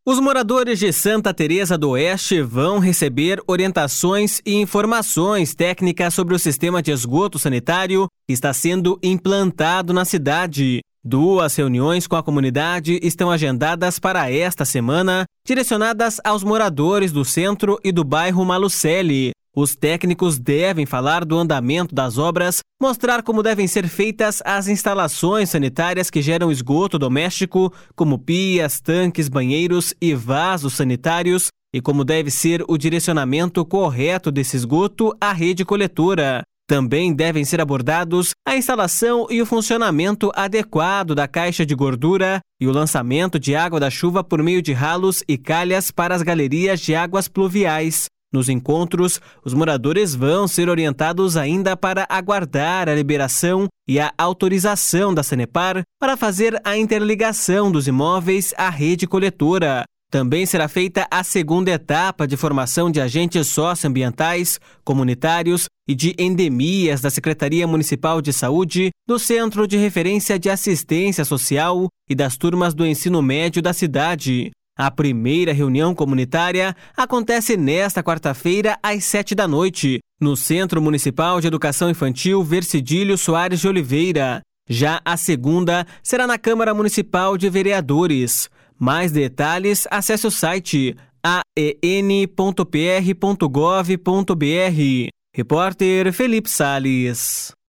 Os moradores de Santa Teresa do Oeste vão receber orientações e informações técnicas sobre o sistema de esgoto sanitário que está sendo implantado na cidade. 2 reuniões com a comunidade estão agendadas para esta semana, direcionadas aos moradores do centro e do bairro Malucelli. Os técnicos devem falar do andamento das obras, mostrar como devem ser feitas as instalações sanitárias que geram esgoto doméstico, como pias, tanques, banheiros e vasos sanitários, e como deve ser o direcionamento correto desse esgoto à rede coletora. Também devem ser abordados a instalação e o funcionamento adequado da caixa de gordura e o lançamento de água da chuva por meio de ralos e calhas para as galerias de águas pluviais. Nos encontros, os moradores vão ser orientados ainda para aguardar a liberação e a autorização da Sanepar para fazer a interligação dos imóveis à rede coletora. Também será feita a segunda etapa de formação de agentes socioambientais, comunitários e de endemias da Secretaria Municipal de Saúde, do Centro de Referência de Assistência Social e das turmas do ensino médio da cidade. A primeira reunião comunitária acontece nesta quarta-feira, às 19h, no Centro Municipal de Educação Infantil Vercidílio Soares de Oliveira. Já a segunda será na Câmara Municipal de Vereadores. Mais detalhes, acesse o site aen.pr.gov.br. Repórter Felipe Salles.